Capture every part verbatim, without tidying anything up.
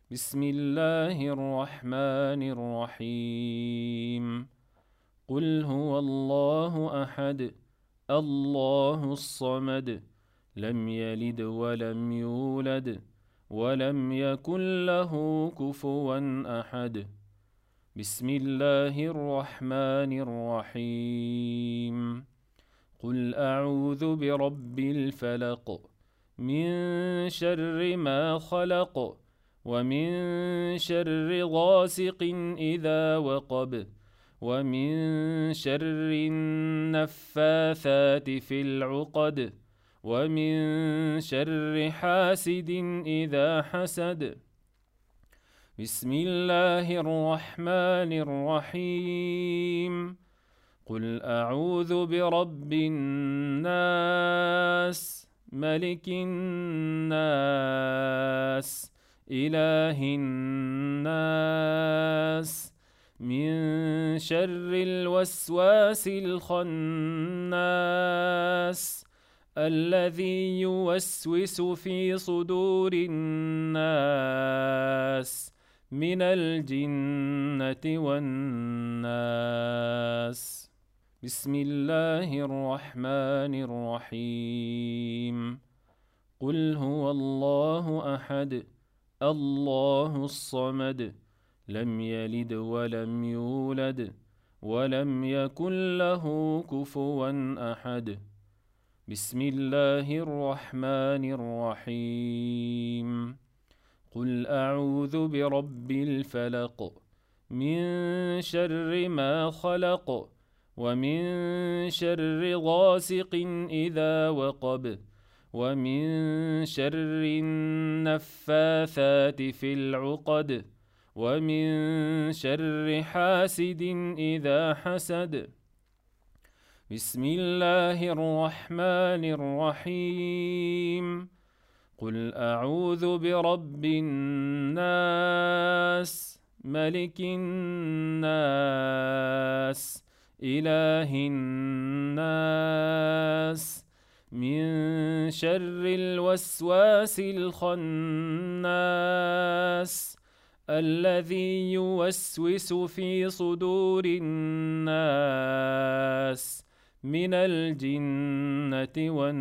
بسم الله الرحمن الرحيم. قل هو الله أحد الله الصمد لم يلد ولم يولد ولم يكن له كفوا أحد. بسم الله الرحمن الرحيم. قل أعوذ برب الفلق من شر ما خلق ومن شر غاسق إذا وقب ومن شر النفاثات في العقد ومن شر حاسد إذا حسد. بسم الله الرحمن الرحيم. قل أعوذ برب الناس ملك الناس إله الناس من شر الوسواس الخناس الذي يوسوس في صدور الناس من الجنة والناس. بسم الله الرحمن الرحيم. قل هو الله أحد الله الصمد لم يلد ولم يولد ولم يكن له كفوا أحد. بسم الله الرحمن الرحيم. قل أعوذ برب الفلق من شر ما خلق ومن شر غاسق إذا وقب ومن شر النفاثات في العقد ومن شر حاسد إذا حسد. بسم الله الرحمن الرحيم. قل أعوذ برب الناس ملك الناس إله الناس من شر الوسواس الخناس الذي يوسوس في صدور الناس من الجنة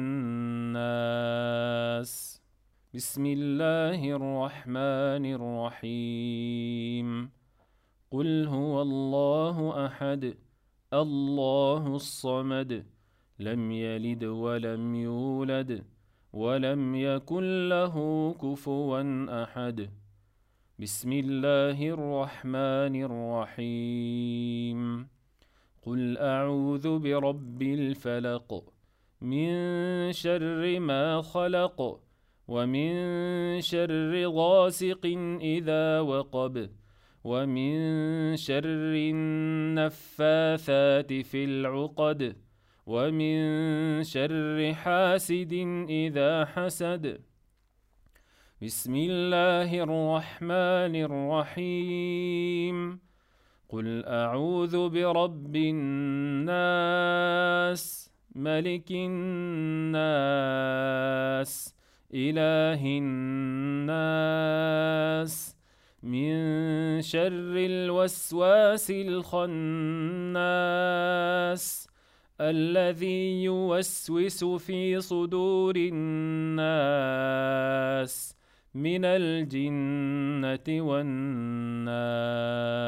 والناس. بسم الله الرحمن الرحيم. قل هو الله أحد الله الصمد لم يلد ولم يولد ولم يكن له كفوا أحد. بسم الله الرحمن الرحيم. قل أعوذ برب الفلق من شر ما خلق ومن شر غاسق إذا وقب ومن شر النفاثات في العقد ومن شر حاسد إذا حسد. بسم الله الرحمن الرحيم. قل أعوذ برب الناس ملك الناس إله الناس من شر الوسواس الخناس الذي يوسوس في صدور الناس من الجنة والناس.